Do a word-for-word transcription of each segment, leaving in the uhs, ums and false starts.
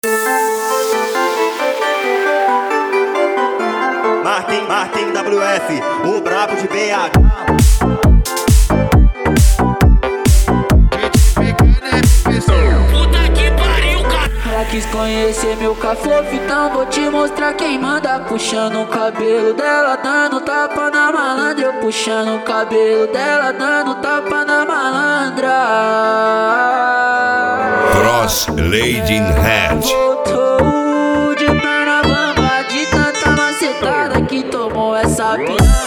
Martin, Martin W F, o brabo de B H. Puta que pariu, cara. Ela quis conhecer meu cafofo, então vou te mostrar quem manda. Puxando o cabelo dela, dando tapa na malandra. Eu puxando o cabelo dela, dando tapa na malandra. Cross Lady in Head. Voltou de perna bamba, de tanta macetada que tomou essa piranha.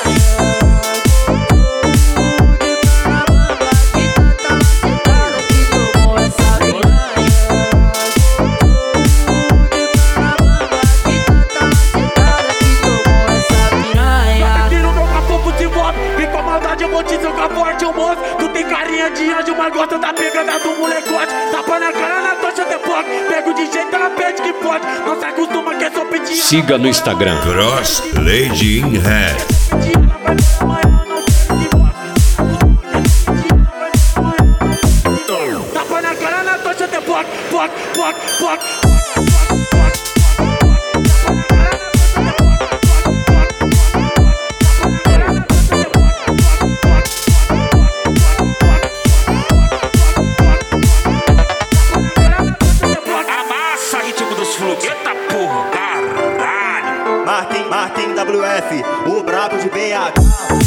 Tu tem carinha de anjo, mas gosta da pegada do molecote. Tapa na cara, na tocha de poc. Pego de jeito, ela pede que pode. Não se acostuma que é só pedir. Siga no Instagram Cross Lady in Head. Tapa na cara, na tocha de poc, poc, poc, poc. Eita porra, caralho. Martin, Martin W F, o brabo de B H.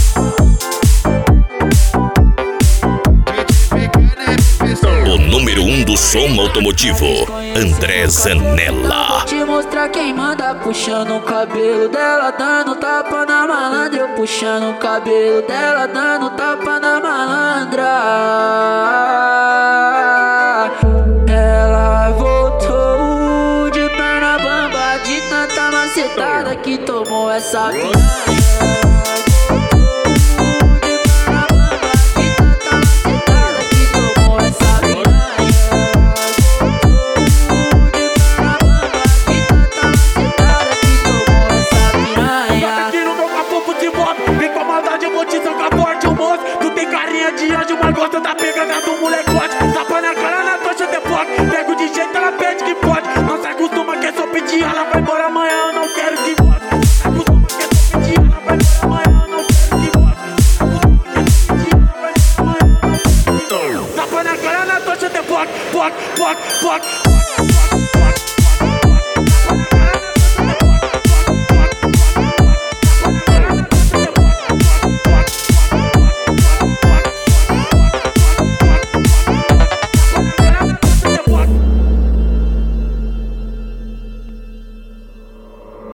O número um do som automotivo, André Zanella. Vou te mostrar quem manda. Puxando o cabelo dela, dando tapa na malandra. Eu puxando o cabelo dela, dando tapa na malandra. Ela voltou de perna bamba, de tanta macetada que tomou essa piranha.